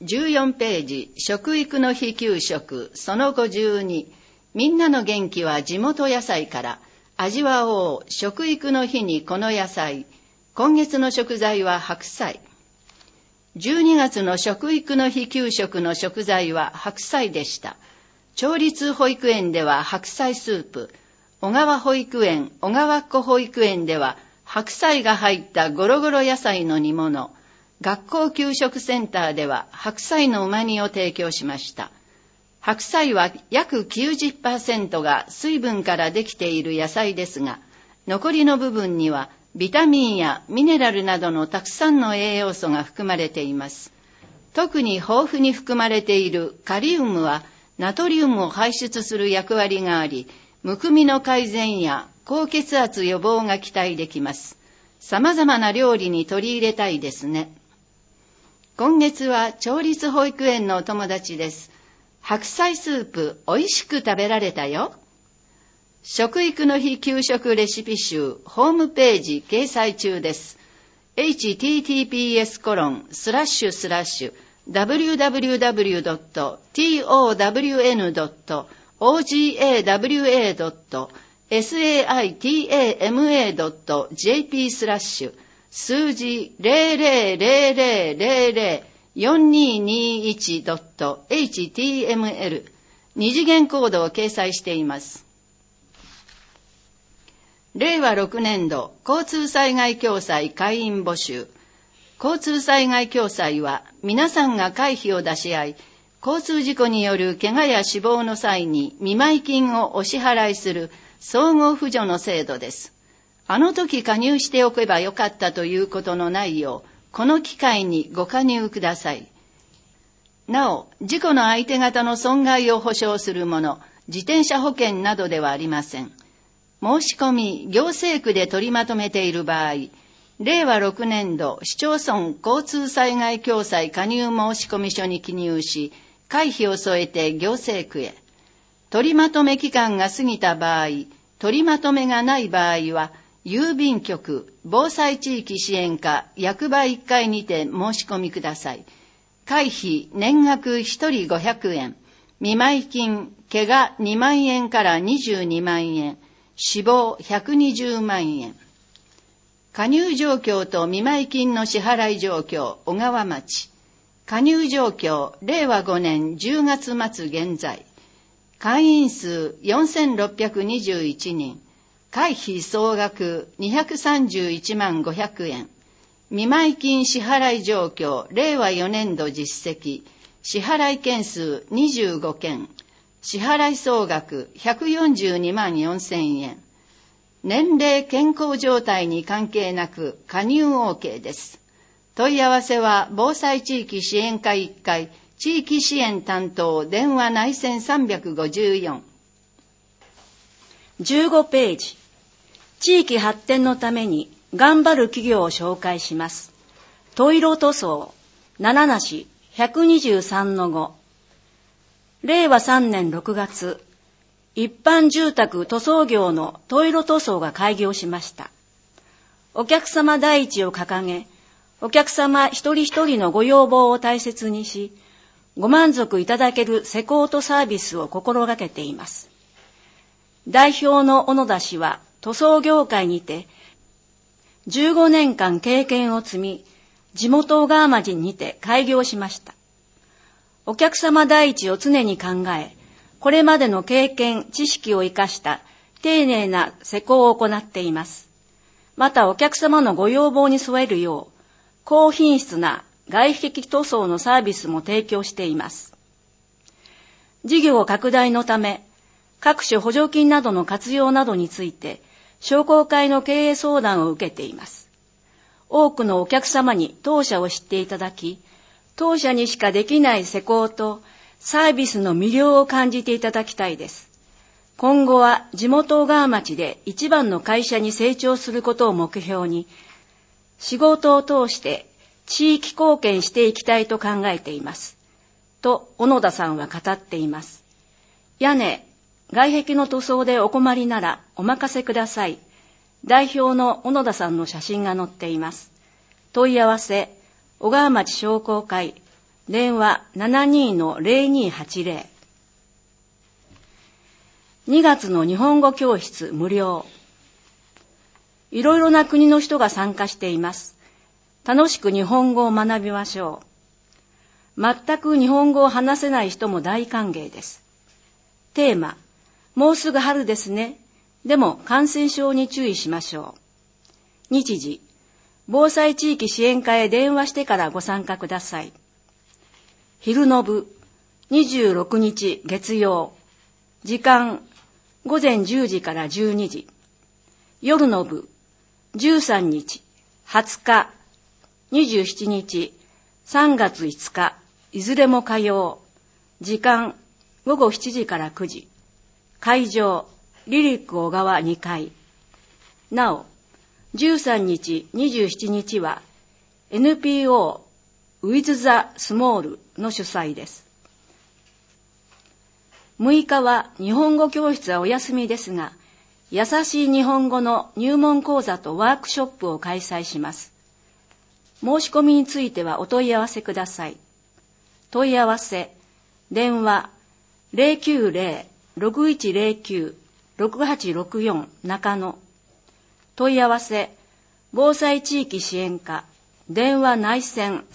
14ページ、食育の日給食、その52、みんなの元気は地元野菜から、味わおう、食育の日にこの野菜。今月の食材は白菜。12月の食育の日給食の食材は白菜でした。町立保育園では白菜スープ、小川保育園、小川っ子保育園では白菜が入ったゴロゴロ野菜の煮物、学校給食センターでは白菜の旨煮を提供しました。白菜は約 90% が水分からできている野菜ですが、残りの部分にはビタミンやミネラルなどのたくさんの栄養素が含まれています。特に豊富に含まれているカリウムはナトリウムを排出する役割があり、むくみの改善や高血圧予防が期待できます。様々な料理に取り入れたいですね。今月は町立保育園のお友達です。白菜スープおいしく食べられたよ。食育の日給食レシピ集ホームページ掲載中です。https://www.towaw.sitama.jp/ 数字 0000004221.html 二次元コードを掲載しています。令和6年度交通災害共済会員募集。交通災害共済は皆さんが会費を出し合い、交通事故による怪我や死亡の際に見舞金をお支払いする総合扶助の制度です。あの時加入しておけばよかったということのないよう、この機会にご加入ください。なお、事故の相手方の損害を保証するもの、自転車保険などではありません。申し込み、行政区で取りまとめている場合、令和6年度市町村交通災害共済加入申込書に記入し、会費を添えて行政区へ。取りまとめ期間が過ぎた場合、取りまとめがない場合は、郵便局、防災地域支援課、役場1階にて申し込みください。会費年額1人500円、見舞金、怪我2万円から22万円、死亡120万円。加入状況と見舞金の支払い状況、小川町。加入状況、令和5年10月末現在。会員数4621人。会費総額231万500円。見舞金支払い状況、令和4年度実績。支払い件数25件。支払い総額142万4000円。年齢健康状態に関係なく加入 OK です。問い合わせは防災地域支援課1階地域支援担当電話内線354。 15ページ。地域発展のために頑張る企業を紹介します。十色塗装七梨 123-5。令和3年6月、一般住宅塗装業の十色塗装が開業しました。お客様第一を掲げ、お客様一人一人のご要望を大切にし、ご満足いただける施工とサービスを心がけています。代表の小野田氏は塗装業界にて15年間経験を積み、地元小川町にて開業しました。お客様第一を常に考え、これまでの経験、知識を生かした丁寧な施工を行っています。またお客様のご要望に添えるよう、高品質な外壁塗装のサービスも提供しています。事業拡大のため、各種補助金などの活用などについて、商工会の経営相談を受けています。多くのお客様に当社を知っていただき、当社にしかできない施工とサービスの魅了を感じていただきたいです。今後は地元小川町で一番の会社に成長することを目標に、仕事を通して地域貢献していきたいと考えています。と小野田さんは語っています。屋根、外壁の塗装でお困りならお任せください。代表の小野田さんの写真が載っています。問い合わせ、小川町商工会電話 72-0280。2月の日本語教室無料。いろいろな国の人が参加しています。楽しく日本語を学びましょう。全く日本語を話せない人も大歓迎です。テーマ、もうすぐ春ですね。でも感染症に注意しましょう。日時、防災地域支援課へ電話してからご参加ください。昼の部、26日月曜。時間、午前10時から12時。夜の部、13日、20日、27日、3月5日、いずれも火曜。時間、午後7時から9時。会場、リリック小川2階。なお、13日、27日は NPO With the Small の主催です。6日は日本語教室はお休みですが、優しい日本語の入門講座とワークショップを開催します。申し込みについてはお問い合わせください。問い合わせ、電話 090-6109-6864 中野。問い合わせ、防災地域支援課、電話内線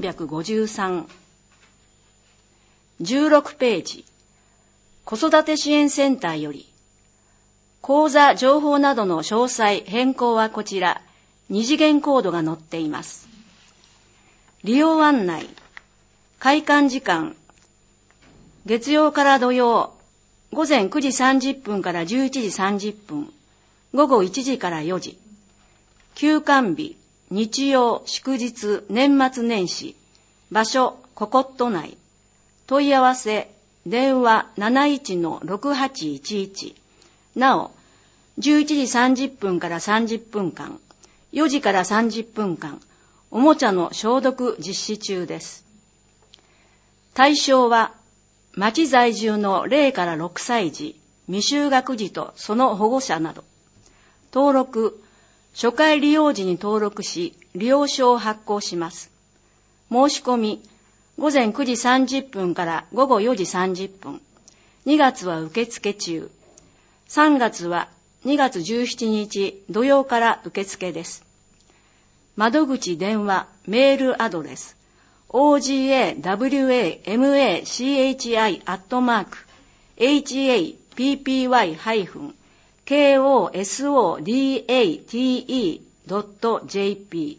353。16ページ、子育て支援センターより、講座情報などの詳細変更はこちら、2次元コードが載っています。利用案内、開館時間、月曜から土曜、午前9時30分から11時30分、午後1時から4時。休館日、日曜、祝日、年末年始。場所、ココット内。問い合わせ、電話 71-6811。なお、11時30分から30分間、4時から30分間、おもちゃの消毒実施中です。対象は、町在住の0から6歳児、未就学児とその保護者など。登録、初回利用時に登録し、利用証を発行します。申し込み、午前9時30分から午後4時30分。2月は受付中。3月は2月17日土曜から受付です。窓口電話、メールアドレス、ogawamachi-happy.kosodate.jp。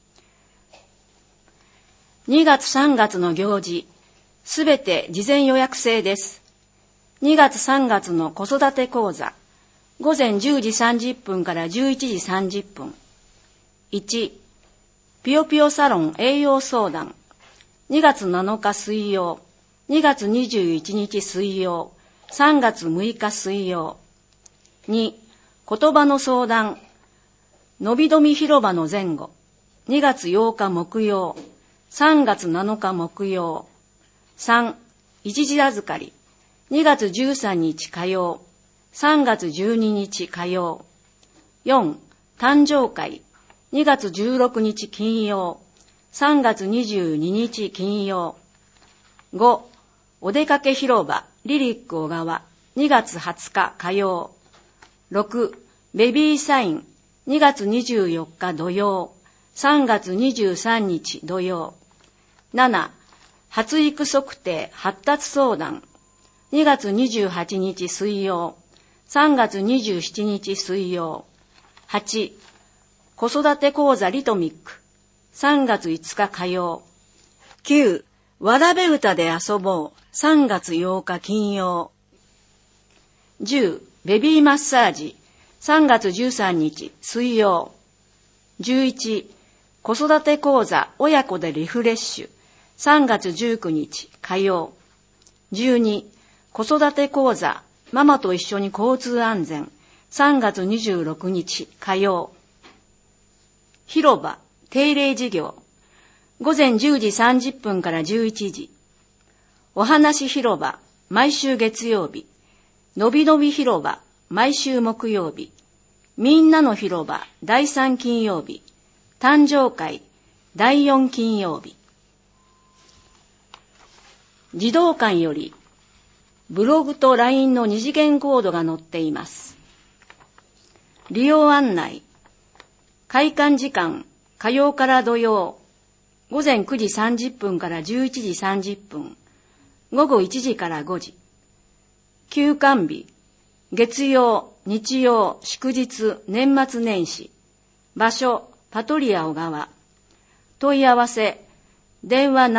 2月3月の行事、すべて事前予約制です。2月3月の子育て講座、午前10時30分から11時30分。1、ぴよぴよサロン栄養相談。2月7日水曜、2月21日水曜、3月6日水曜。2、言葉の相談。のびどみ広場の前後。2月8日木曜、3月7日木曜。3、一時預かり。2月13日火曜、3月12日火曜。4、誕生会。2月16日金曜、3月22日金曜。5、お出かけ広場、リリック小川、2月20日火曜。6、ベビーサイン、2月24日土曜、3月23日土曜。7、発育測定発達相談、2月28日水曜、3月27日水曜。8、子育て講座リトミック、3月5日火曜。9、わらべ歌で遊ぼう、3月8日金曜。10、ベビーマッサージ、3月13日水曜。11、子育て講座親子でリフレッシュ、3月19日火曜。12、子育て講座ママと一緒に交通安全、3月26日火曜。広場定例授業、午前10時30分から11時。お話広場毎週月曜日。のびのび広場毎週木曜日。みんなの広場第3金曜日。誕生会第4金曜日。 児童館よりブログと LINE の二次元コードが載っています。利用案内。開館時間、火曜から土曜、午前9時30分から11時30分、午後1時から5時。休館日、月曜、日曜、祝日、年末年始。場所、パトリア小川。問い合わせ、電話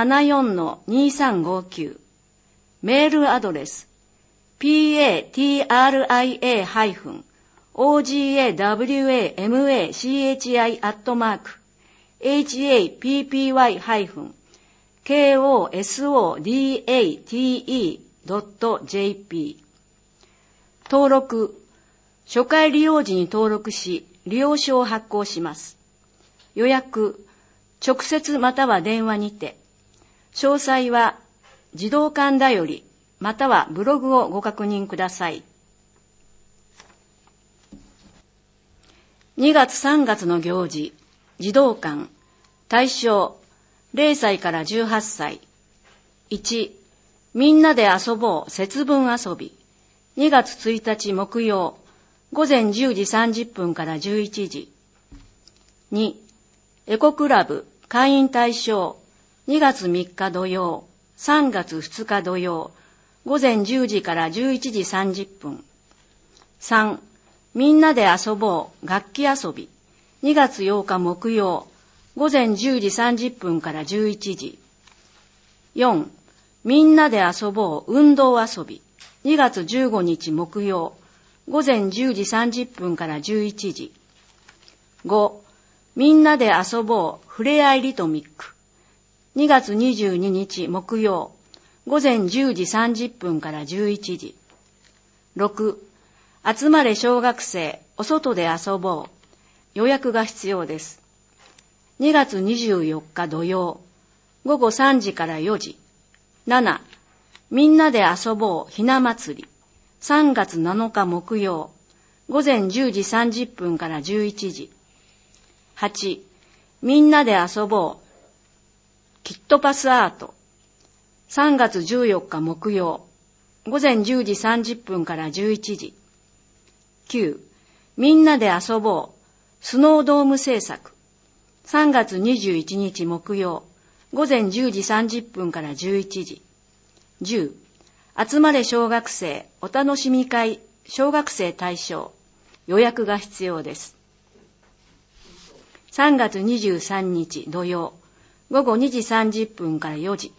74-2359。メールアドレス、patrawamachi-happy.jp。登録。初回利用時に登録し、利用証を発行します。予約。直接または電話にて。詳細は児童館だよりまたはブログをご確認ください。2月3月の行事、児童館、対象、0歳から18歳。1、みんなで遊ぼう節分遊び。2月1日木曜、午前10時30分から11時。2、エコクラブ、会員対象、2月3日土曜、3月2日土曜、午前10時から11時30分。3、みんなで遊ぼう楽器遊び。2月8日木曜、午前10時30分から11時。4、みんなで遊ぼう運動遊び。2月15日木曜、午前10時30分から11時。5、みんなで遊ぼうふれあいリトミック。2月22日木曜、午前10時30分から11時。6、集まれ小学生、お外で遊ぼう。予約が必要です。2月24日土曜、午後3時から4時。7、みんなで遊ぼうひな祭り。3月7日木曜、午前10時30分から11時。8、みんなで遊ぼうキットパスアート。3月14日木曜、午前10時30分から11時。9、みんなで遊ぼうスノードーム制作。3月21日木曜、午前10時30分から11時。10、集まれ小学生お楽しみ会小学生対象。予約が必要です。3月23日土曜、午後2時30分から4時。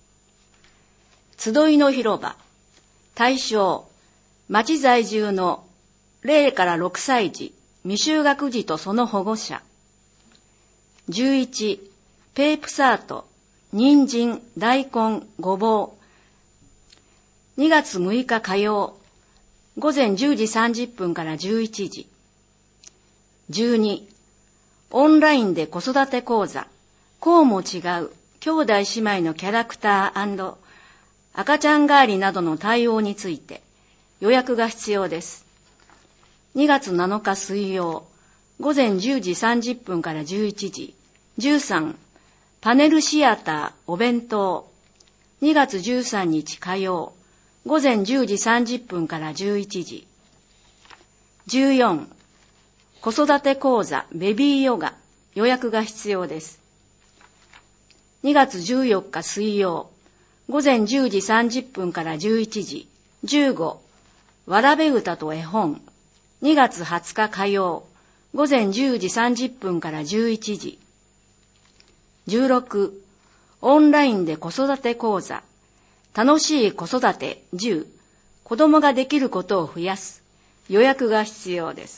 集いの広場。対象、町在住の0から6歳児、未就学児とその保護者。11、ペープサート、人参、大根、ごぼう。2月6日火曜、午前10時30分から11時。12、オンラインで子育て講座、こうも違う、兄弟姉妹のキャラクター&赤ちゃん代わりなどの対応について、予約が必要です。2月7日水曜、午前10時30分から11時。13、パネルシアター、お弁当。2月13日火曜、午前10時30分から11時。14、子育て講座ベビーヨガ、予約が必要です。2月14日水曜、午前10時30分から11時。15、わらべ歌と絵本。2月20日火曜、午前10時30分から11時。16、オンラインで子育て講座。楽しい子育て10、子供ができることを増やす。予約が必要です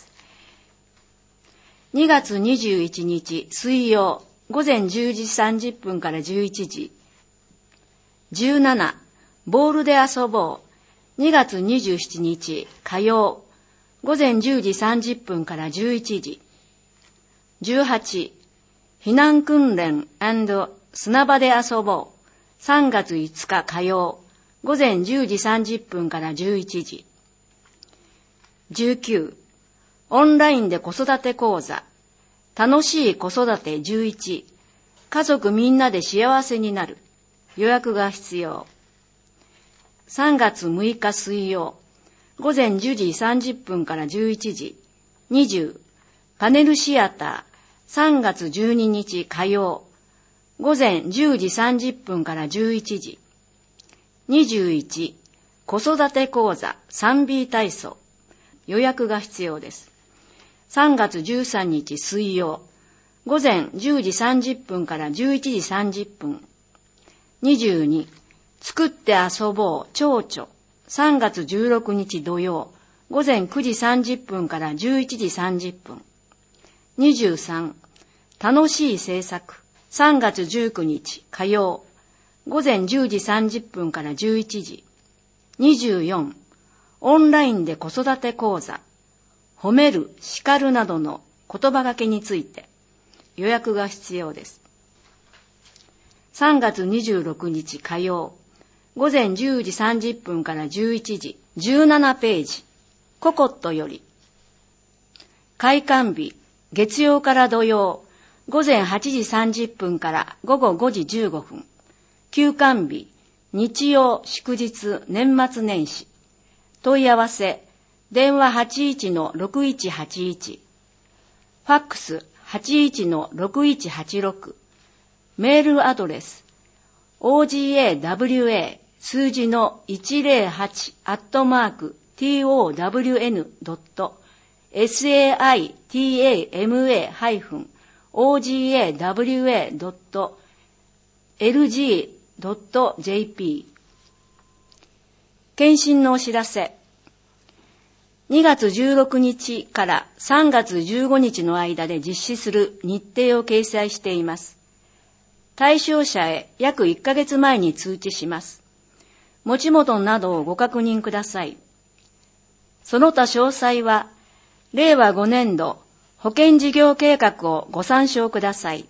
。2月21日水曜、午前10時30分から11時。17、ボールで遊ぼう。2月27日火曜、午前10時30分から11時。18、避難訓練&砂場で遊ぼう。3月5日火曜、午前10時30分から11時。19、オンラインで子育て講座。楽しい子育て11、家族みんなで幸せになる。予約が必要。 3月6日水曜、午前10時30分から11時。20、パネルシアター、3月12日火曜、午前10時30分から11時。21、子育て講座 3B 体操。予約が必要です。3月13日水曜、午前10時30分から11時30分。22、作って遊ぼう蝶々。3月16日土曜、午前9時30分から11時30分。23、楽しい制作。3月19日火曜、午前10時30分から11時。24、オンラインで子育て講座。褒める、叱るなどの言葉がけについて。予約が必要です。3月26日火曜、午前10時30分から11時。17ページ。ココットより。開館日、月曜から土曜、午前8時30分から午後5時15分。休館日、日曜、祝日、年末年始。問い合わせ、電話 81-6181。ファックス 81-6186。メールアドレス、OGAWA 数字の 108-town-ogawa-lg.jp。 検診のお知らせ。2月16日から3月15日の間で実施する日程を掲載しています。対象者へ約1ヶ月前に通知します。持ち物などをご確認ください。その他詳細は、令和5年度保険事業計画をご参照ください。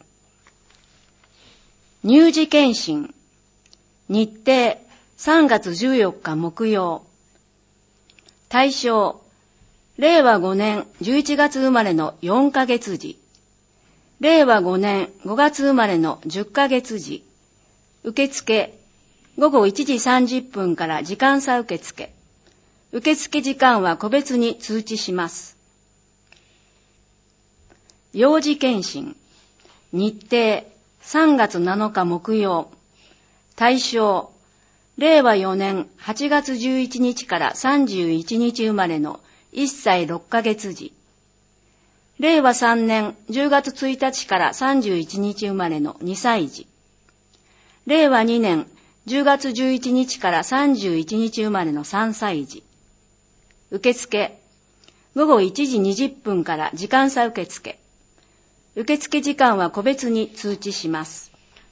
乳児検診。日程、3月14日木曜。対象、令和5年11月生まれの4ヶ月児。令和5年5月生まれの10ヶ月児。受付、午後1時30分から時間差受付。受付時間は個別に通知します。幼児検診。日程、3月7日木曜。対象、令和4年8月11日から31日生まれの1歳6ヶ月児。令和3年10月1日から31日生まれの2歳児。令和2年10月11日から31日生まれの3歳児。受付、午後1時20分から時間差受付。受付時間は個別に通知します。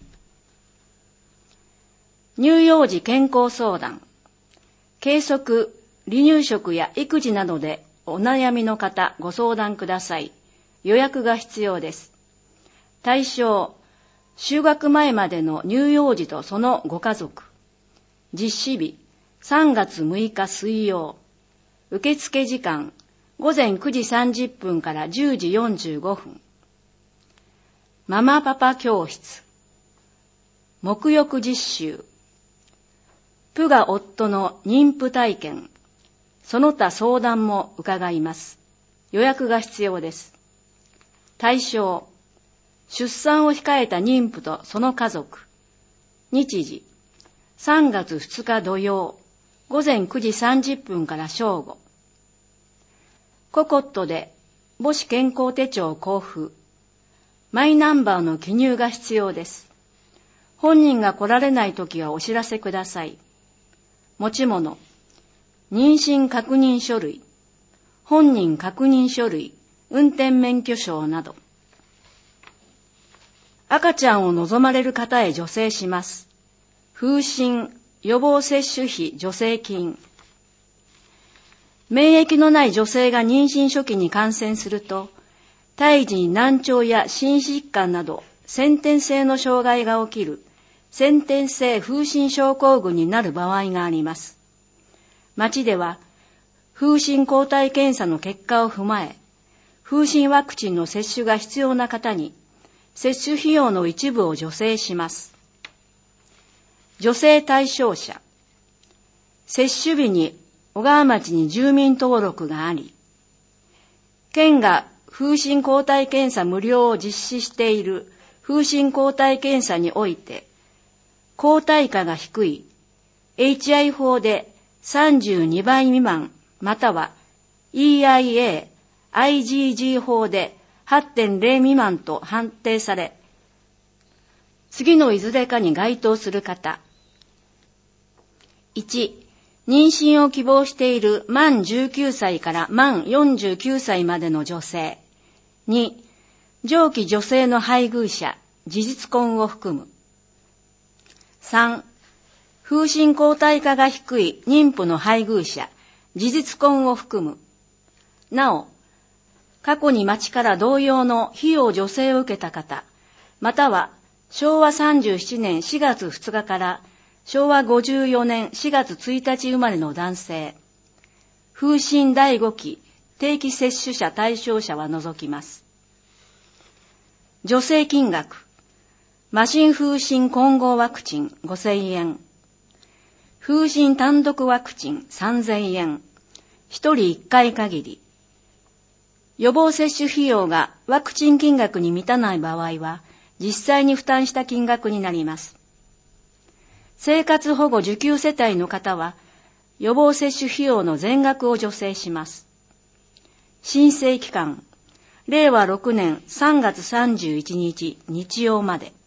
乳幼児健康相談。計測、離乳食や育児などでお悩みの方ご相談ください。予約が必要です。対象、就学前までの乳幼児とそのご家族。実施日、3月6日水曜。受付時間、午前9時30分から10時45分。ママパパ教室。沐浴実習。プが夫の妊婦体験。その他相談も伺います。予約が必要です。対象、出産を控えた妊婦とその家族。日時、3月2日土曜、午前9時30分から正午。ココットで母子健康手帳交付。マイナンバーの記入が必要です。本人が来られないときはお知らせください。持ち物、妊娠確認書類、本人確認書類、運転免許証など。赤ちゃんを望まれる方へ助成します。風疹、予防接種費助成金。免疫のない女性が妊娠初期に感染すると、胎児に難聴や心疾患など先天性の障害が起きる先天性風疹症候群になる場合があります。町では風疹抗体検査の結果を踏まえ、風疹ワクチンの接種が必要な方に接種費用の一部を助成します。助成対象者、 接種日に小川町に住民登録があり、県が風疹抗体検査無料を実施している風疹抗体検査において、抗体価が低い HI 法で32倍未満または EIA、IgG 法で 8.0 未満と判定され、次のいずれかに該当する方。1、妊娠を希望している満19歳から満49歳までの女性。2、上記女性の配偶者、事実婚を含む。3、風疹抗体価が低い妊婦の配偶者、事実婚を含む。なお、過去に町から同様の費用助成を受けた方、または昭和37年4月2日から昭和54年4月1日生まれの男性、風疹第5期定期接種者対象者は除きます。助成金額、麻疹風疹混合ワクチン5000円、風疹単独ワクチン3000円、1人1回限り。予防接種費用がワクチン金額に満たない場合は、実際に負担した金額になります。生活保護受給世帯の方は、予防接種費用の全額を助成します。申請期間、令和6年3月31日日曜まで。